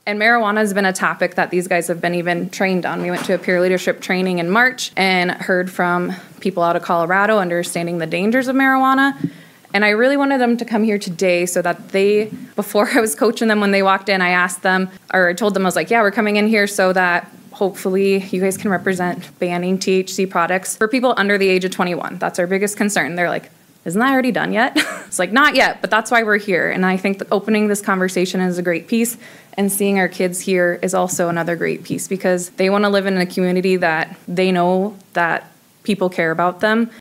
And marijuana has been a topic that these guys have been even trained on. We went to a peer leadership training in March and heard from people out of Colorado understanding the dangers of marijuana. And I really wanted them to come here today so that before I was coaching them when they walked in, I asked them, or I told them, I was like, yeah, we're coming in here so that hopefully you guys can represent banning THC products for people under the age of 21. That's our biggest concern. They're like, isn't that already done yet? It's like, not yet, but that's why we're here. And I think that opening this conversation is a great piece, and seeing our kids here is also another great piece, because they want to live in a community that they know that people care about them